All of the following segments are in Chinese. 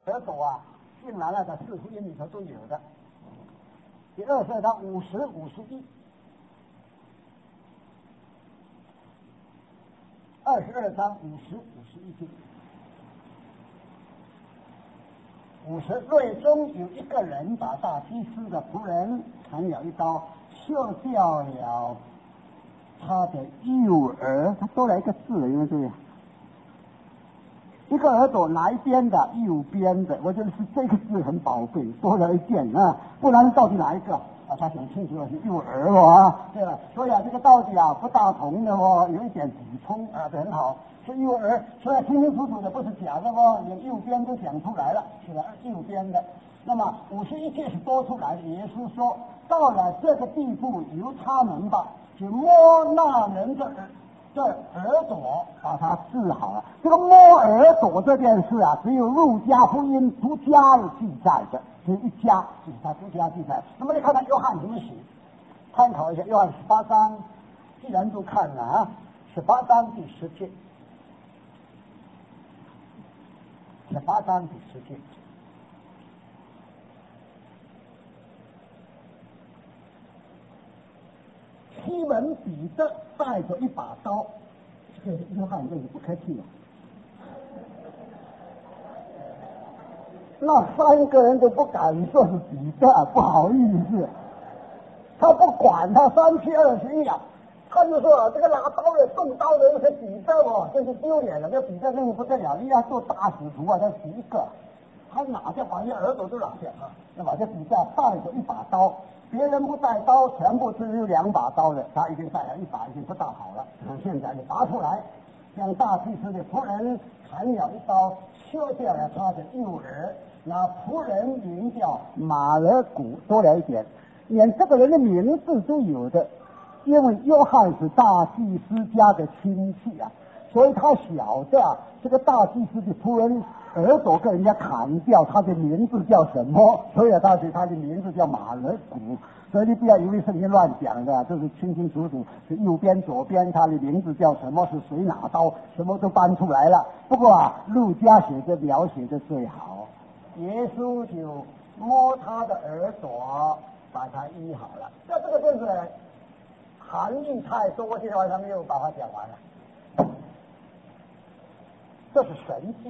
耳朵啊，进来了的四福音里头都有的。第22章50、51。22章50、51节。50内中有一个人把大祭司的仆人砍了一刀，削掉了他的右耳，他多了一个字，因为这个一个耳朵哪一边的？右边的，我觉得是这个字很宝贵，多了一件啊，不然到底哪一个啊？他讲清楚了是右耳啊，对了，所以啊，这个道理啊不大同的哦，有一点补充啊，这很好。是右耳，所以清清楚楚的，不是假的哦，连右边都讲出来了，是的，右边的。那么51节是多出来的，耶稣说，到了这个地步，由他们吧，就摸那人的耳朵，把他治好了。这个摸耳朵这件事啊，只有路加福音独家的记载的，只有一家，就是他独家记载。那么你看看约翰怎么写，参考一下约翰18章，既然都看了啊，18章第10节。18章第10节，西门彼得带着一把刀，这个约翰这个不客气了。那3个人都不敢说是彼得，不好意思，他不管他3:21啊，他就说这个拿刀的动刀的人是彼得哦，真是丢脸了。这彼得真是不得了，你要做大使徒啊，他是一个。他拿下把人耳朵都拿下啊！那把这底下带着一把刀，别人不带刀，全部只有2把刀的，他已经带了1把，已经不大好了。现在就拔出来，向大祭司的仆人砍了一刀，削掉了他的右耳。那仆人名叫马尔古，多了一点，连这个人的名字都有的，因为约翰是大祭司家的亲戚啊，所以他晓得啊，这个大祭司的仆人耳朵跟人家砍掉，他的名字叫什么？所以他的名字叫马尔古。所以你不要以为圣经乱讲的，这是清清楚楚，是右边左边他的名字叫什么，是谁拿刀，什么都搬出来了。不过啊，路加写的描写的最好，耶稣就摸他的耳朵，把他医好了。那这个真是含义太多，今天晚上没有把它讲完了。这是神迹。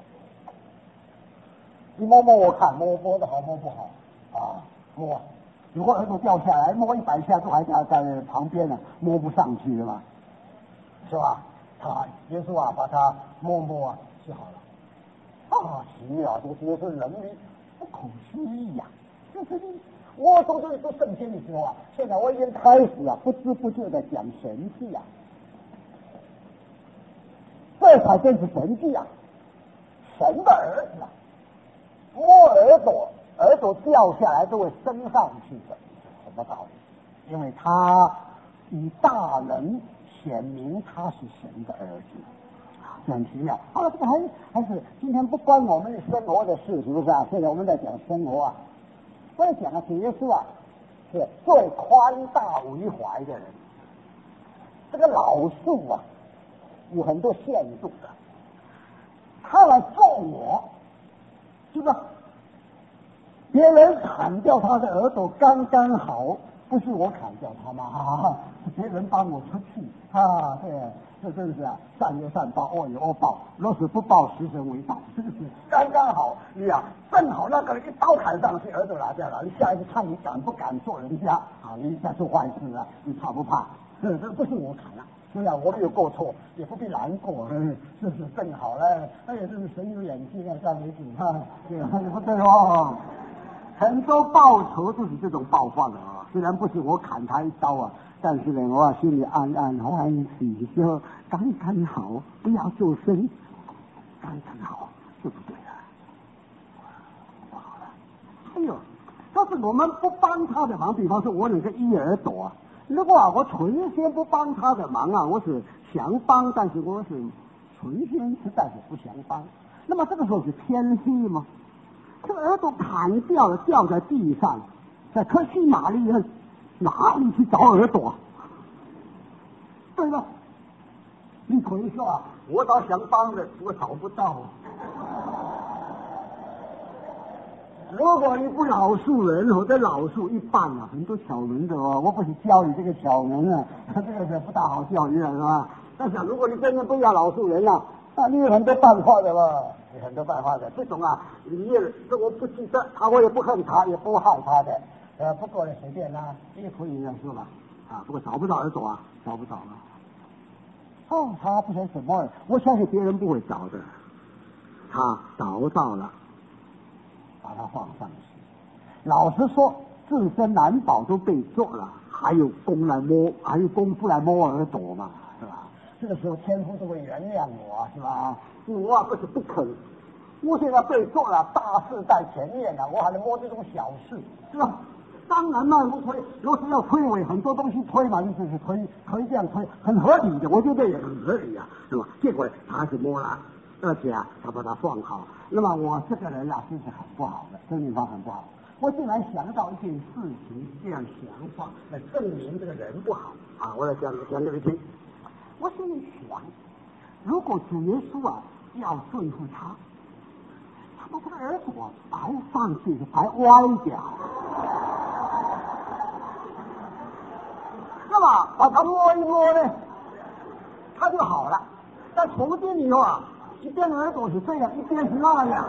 你摸摸我看，摸的好摸不好啊？摸，如果耳朵掉下来，摸100下都还在旁边呢，摸不上去的嘛，是吧？耶稣啊，把它摸摸啊，治好了。啊，奇妙！这个耶稣能力不可思议呀！就是我说这都圣经的时候啊，现在我已经开始啊，不知不觉的讲神迹啊，这才真是神迹啊！神的儿子啊！摸耳朵掉下来都会升上去的，什么道理？因为他以大能显明他是神的儿子，很奇妙啊！这个还是今天不关我们的生活的事，是不是啊？现在我们在讲生活啊，我在讲耶稣啊，是最宽大为怀的人。这个老树啊，有很多限度的，他来做我。是吧？别人砍掉他的耳朵刚刚好，不是我砍掉他吗？是别人帮我出气啊！对，这真是啊，善有善报，恶有恶报。若是不报，时辰未到，是不是？刚刚好，你啊，正好那个人一刀砍上去，耳朵拿掉了。你下一次看你敢不敢做人家啊？你在做坏事啊？你怕不怕？这不是我砍了。对呀，我没有过错，也不必难过，是正好了。哎呀，真是神有眼睛啊，这样为止哈，对不对哦？很多报仇都是这种报法的啊，虽然不是我砍他一刀啊，但是呢，我心里安安欢喜，就刚刚好，不要做声，刚刚好，对不对啊？好了，还有，要是我们不帮他的忙，比方说我那个一耳朵啊。如果我存心不帮他的忙啊，我是想帮，但是我是存心实在是不想帮，那么这个时候是偏心吗？这个耳朵砍掉了，掉在地上，在科西玛丽人哪里去找耳朵？对吧？你可以说啊，我倒想帮的，我找不到。 如果你不饶恕人，或者饶恕一半啊，很多巧门的哦。我不是教你这个巧门啊，这个是不大好教育了，是吧？但是如果你真的不要饶恕人啊，你有很多办法的吧？有很多办法的。这种啊，你也这我不记得他，我也不恨他，也不害他的。不过呢，随便啦，也可以这样说吧。不过找不到耳朵啊，找不到了。他不晓什么，我相信别人不会找的。他找到了，把他放上去。老实说，自身难保都被做了，还有功夫来摸耳朵嘛，是吧？这个时候天父都会原谅我，是吧？我不是不肯，我现在被做了，大事在前面了，我还能摸这种小事，是吧？当然嘛，如果是要推诿很多东西推嘛，就是推这样推，很合理的，我觉得也很合理啊，是吧？结果他是摸了，而且他把它放好。那么我这个人真是很不好的，生命方很不好。我竟然想到一件事情，这样想法来证明这个人不好啊！我来讲给你听。我心里想，如果主耶稣要对付他把这个耳朵白上去，白歪掉。那么把它摸一摸呢，它就好了。但从今以后一边耳朵是这样，一边是那样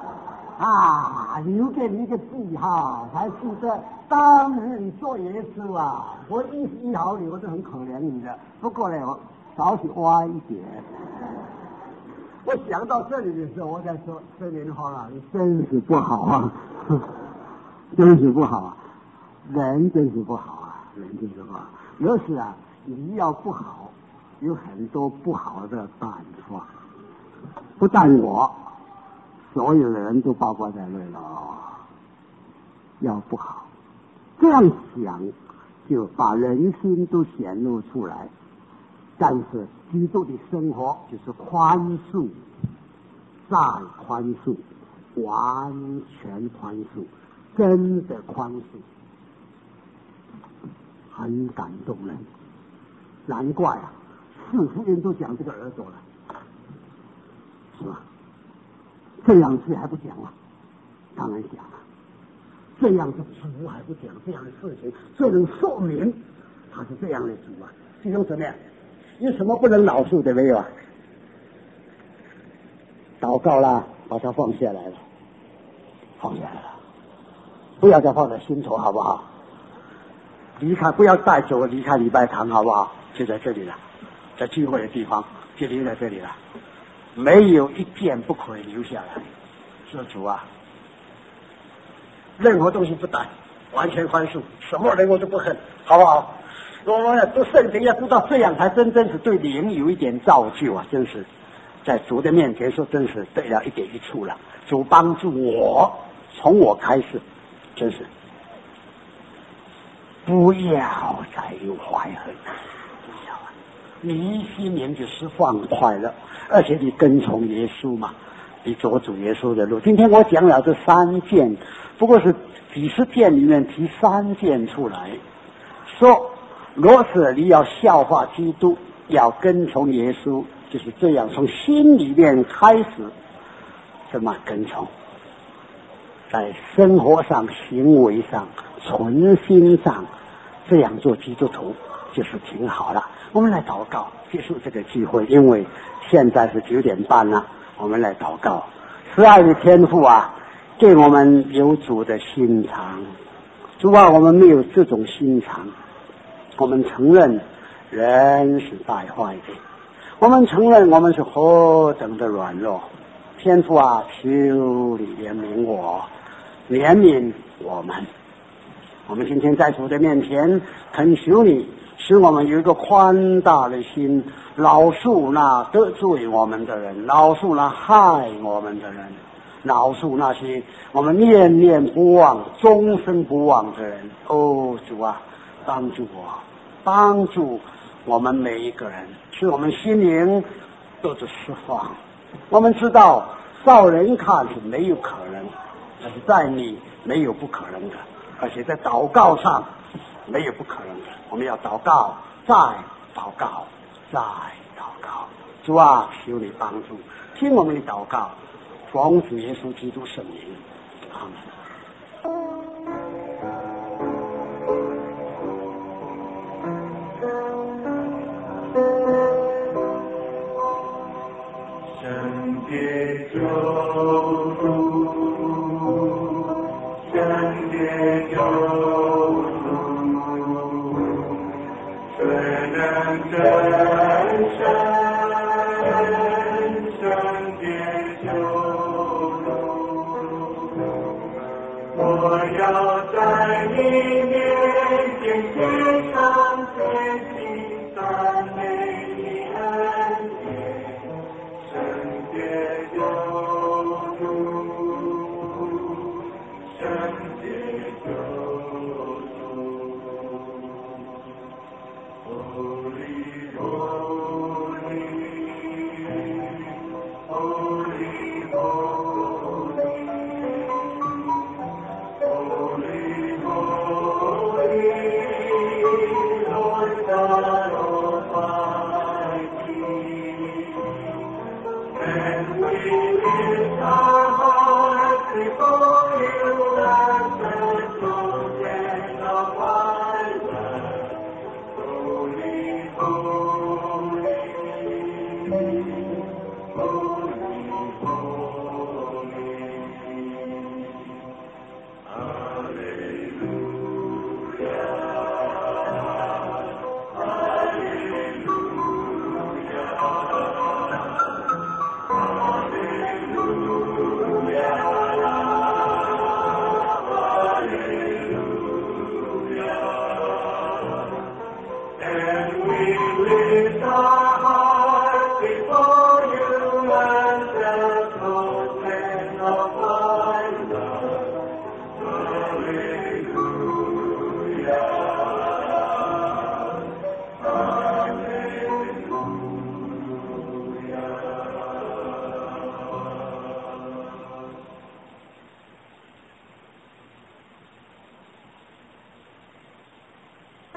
留给你一个记号，才记得当日你做耶稣我医好你，我是很可怜你的。不过呢，我少许歪一点。我想到这里的时候，我在说这莲花你真是不好真是不好人真是不好人真是不好。有时你要不好，有很多不好的办法，不但我，所有的人都包括在内了。要不好，这样想就把人心都显露出来。但是基督的生活就是宽恕，再宽恕，完全宽恕，真的宽恕，很感动人。难怪四福音都讲这个耳朵了，是吧？这样事还不讲当然讲这样的主还不讲这样的事情，这能说明他是这样的主弟兄姊妹，有什么不能饶恕的没有祷告啦，把它放下来了，不要再放在心头，好不好？不要带走，离开礼拜堂，好不好？就在这里了，在聚会的地方就留在这里了，没有一件不可以留下来。说主任何东西不带，完全宽恕，什么人我都不恨，好不好？我们读圣经要知道，这样才真是对灵有一点造就真是在主的面前说，真是对了一点一处了。主帮助我，从我开始，真是不要再有怀恨，不要你心灵就是放快乐，而且你跟从耶稣嘛，你走主耶稣的路。今天我讲了这3件，不过是几十件里面提3件出来，说若是你要效法基督，要跟从耶稣，就是这样从心里面开始这么跟从，在生活上、行为上、存心上这样做基督徒就是挺好了。我们来祷告结束这个聚会，因为现在是9点半了，我们来祷告。慈爱的天父给我们有主的心肠，主我们没有这种心肠，我们承认人是败坏的，我们承认我们是何等的软弱。天父求你怜悯我，怜悯我们。我们今天在主的面前恳求你，使我们有一个宽大的心，饶恕那得罪我们的人，饶恕那害我们的人，饶恕那些我们念念不忘、终生不忘的人。主帮助我，帮助我们每一个人，使我们心灵都是释放。我们知道照人看是没有可能，但是在你没有不可能的，而且在祷告上没有不可能的。我们要祷告，再祷告，再祷告。主求你帮助，听我们的祷告，奉主耶稣基督圣名，阿门。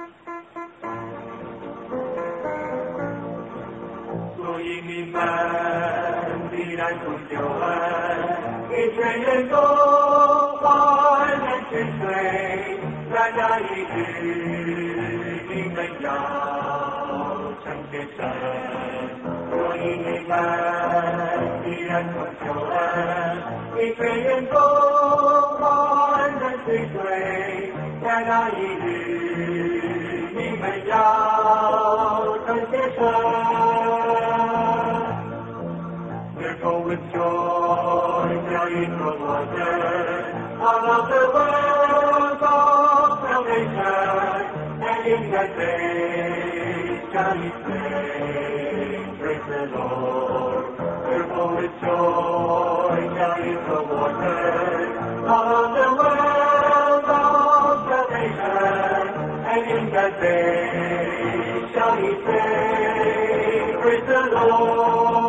所以你们必然从救恩，一全人都欢然去睡，在那一日，你们要成全神。所以你们必然从救恩，一全人都欢然去睡，在那一日，你们要成全神。Therefore with joy shall ye throw water out of the wells of salvation, and in that day shall ye say, praise the Lord. Therefore with joy shall ye throw water out of the wells of salvation, and in that day shall ye say, praise the Lord.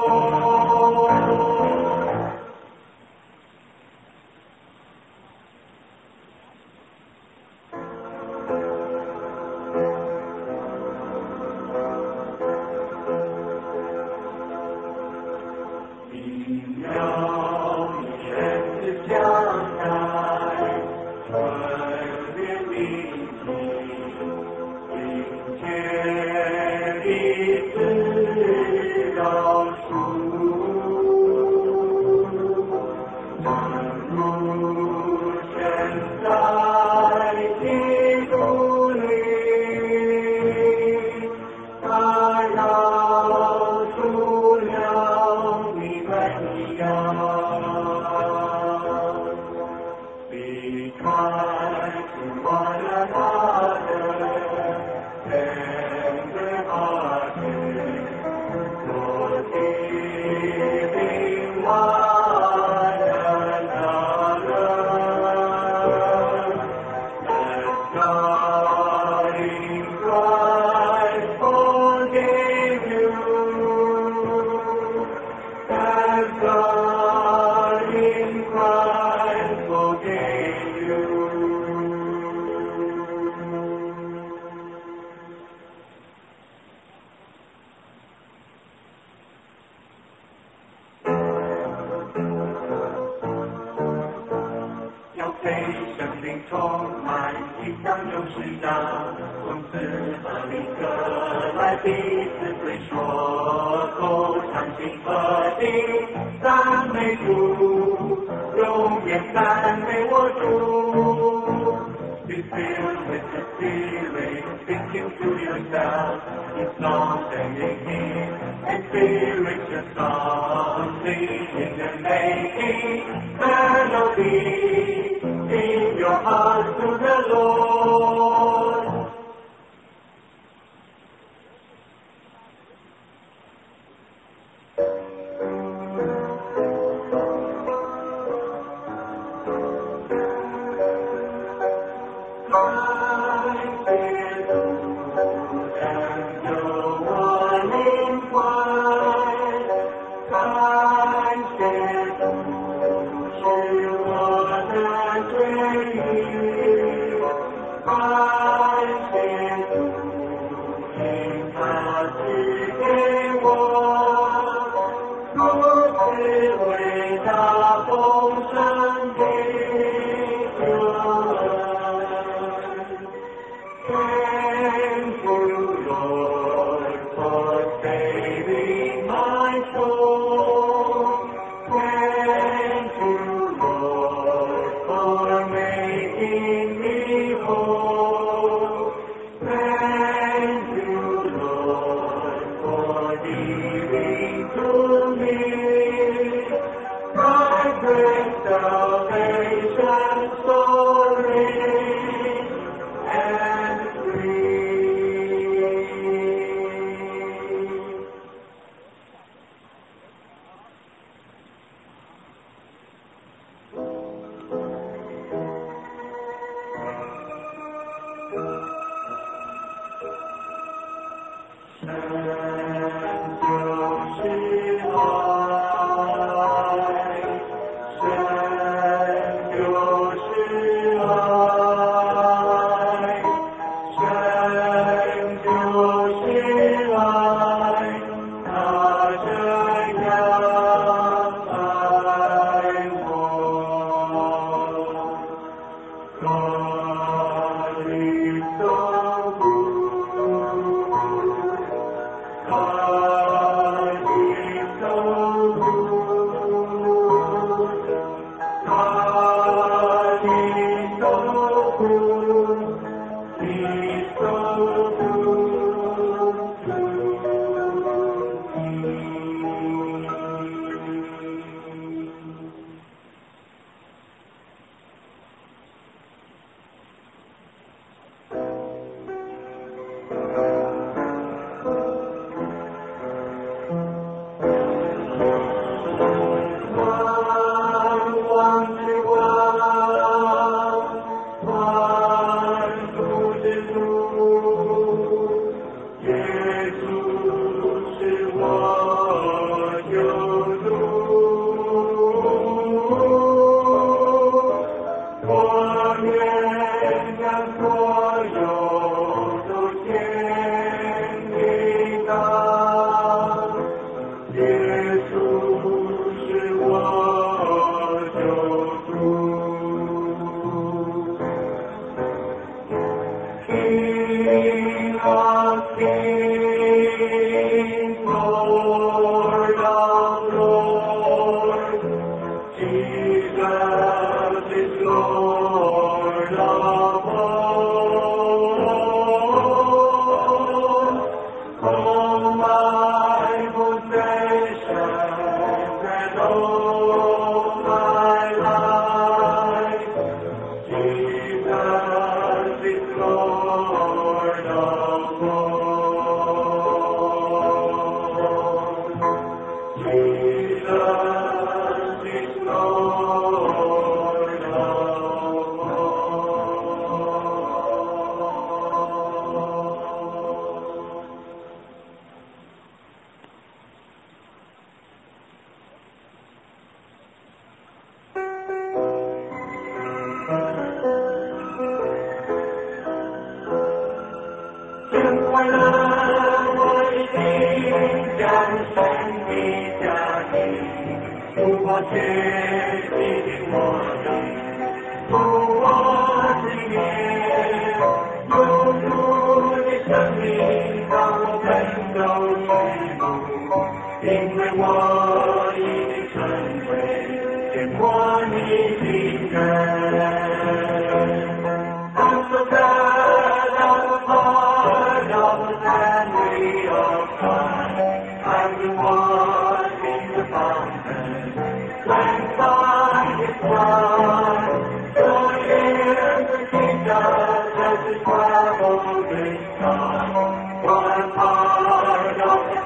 切吸引我的，主我纪念，有主的生命让我奋斗去路，因为我已经成为见过你的人。I'm so glad I'm a part of the family of God. I'm the one in the fountain, cleansed by His blood. So here's the kingdom as it travels with God. For I'm part of the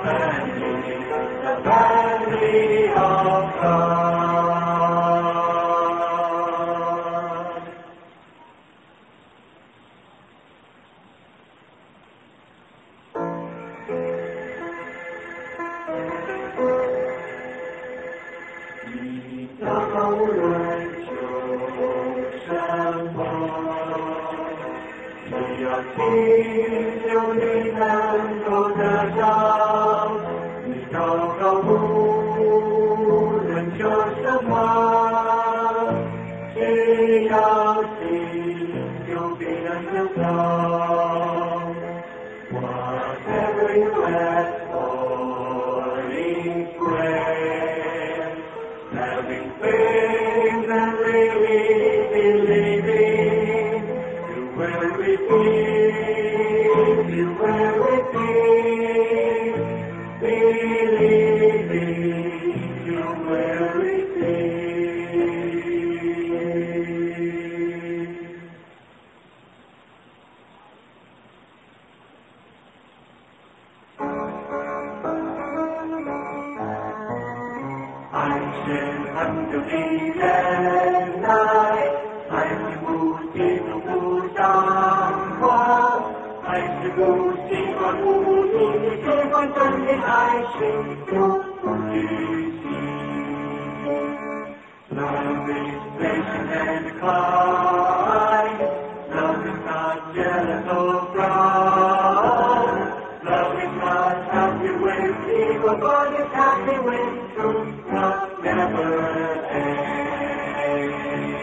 family of God.有你能够得着，你祷告无论求什么，只要信就必能得到。Whatever you ask for in prayer, having faith and really believing, you will receive, you will receive, believing, you will receive. Unto thee and night, 爱是不嫉妒不张狂，爱是不喜欢不义，喜欢真理爱是不拘谨。Love is patient and kind, love is not jealous or proud, love is not happy with evil, but is happy with truth. Never end.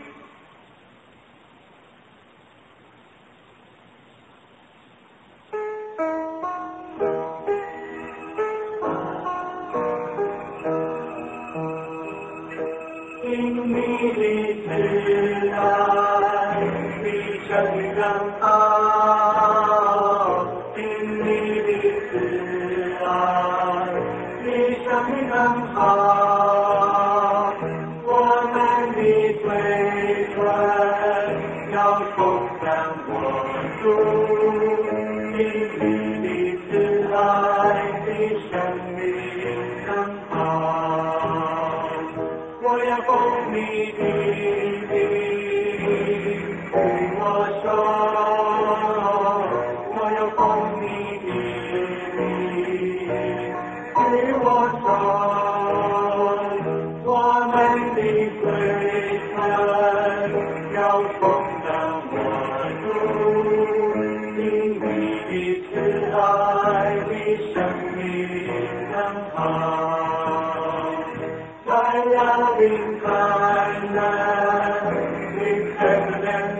In me the light, be shining down out. In me the light, be shining down out.要充满我主，你的慈爱的生命更好。我要奉你的名对我说，我要奉你的名对我说，我们的罪分要充当我主，因你的慈爱的生命更好。在loving kindness is better than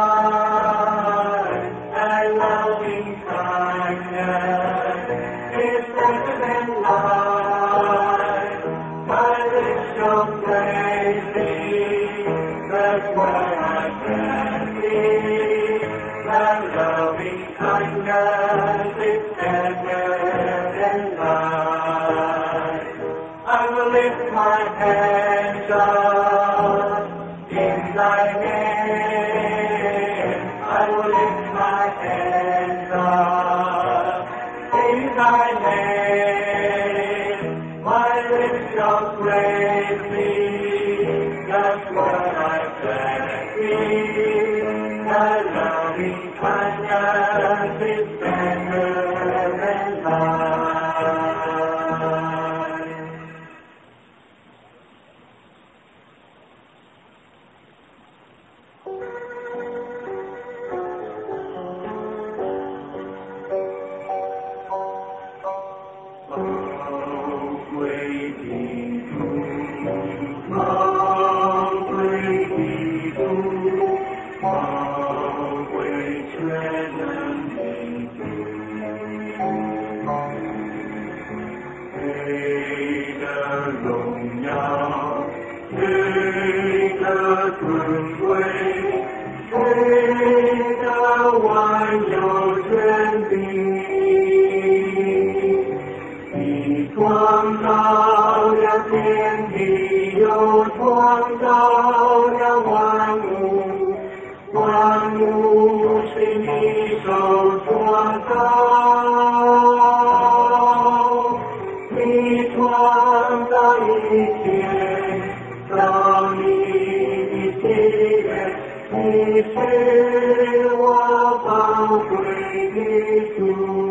life. Thy loving kindness is better than life. My lips shall praise thee, that's where I can be. Thy loving kindness is better than life. I will lift my hands up in thy name. I will lift my hands up in thy name. My lips shall praise thee. That's what I thank thee. Thy loving kindness is better than life. 尊贵，谁的万有权柄？你创造了天地，又创造了万物，万物是你手所造。你创造一切，造你的喜悦，你是我宝贵的主。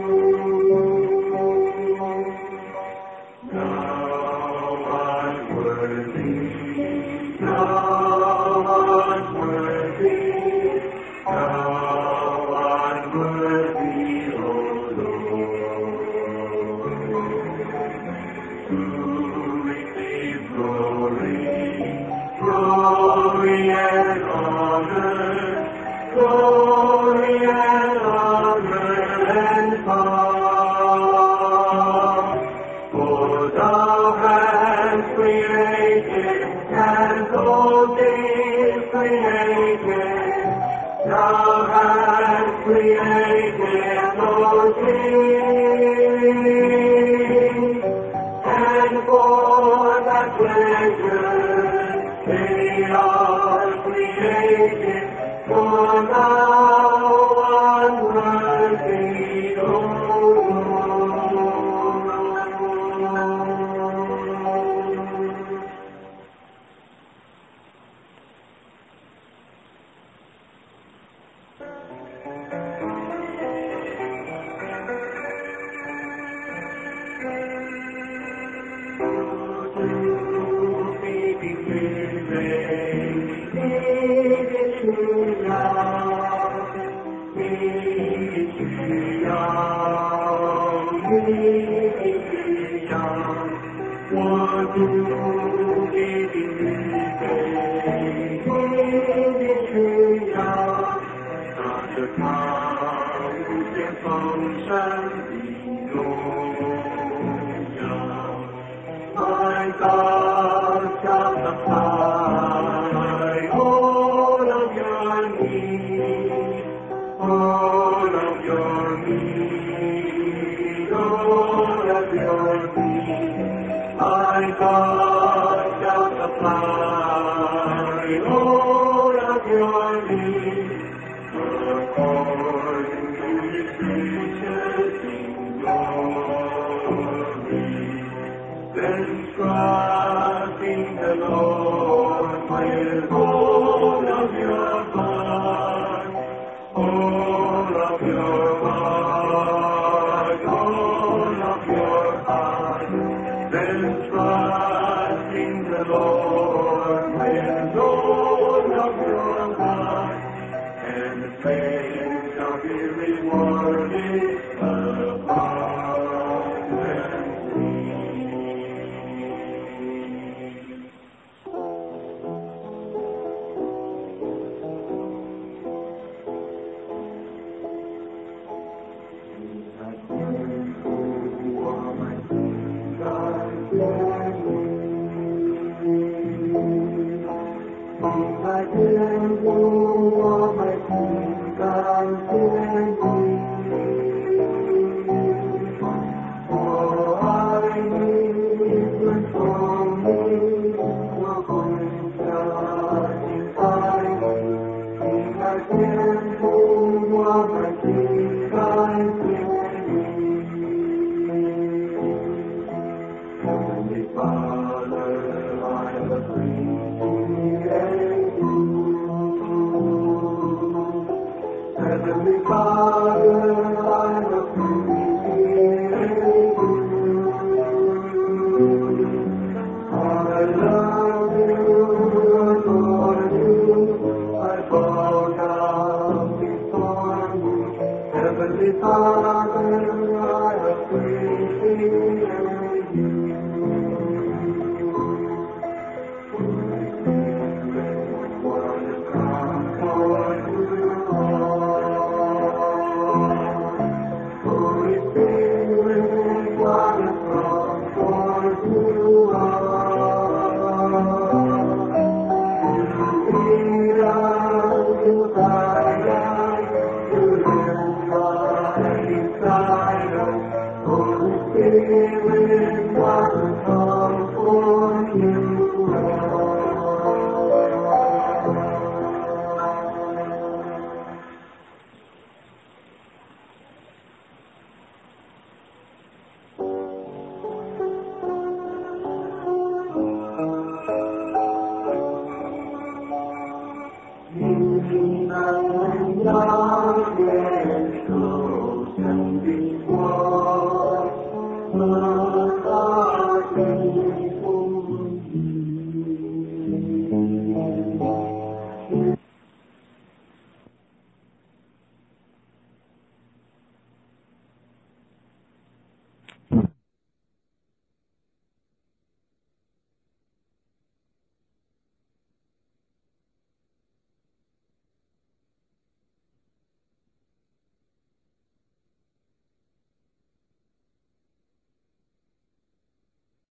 呀。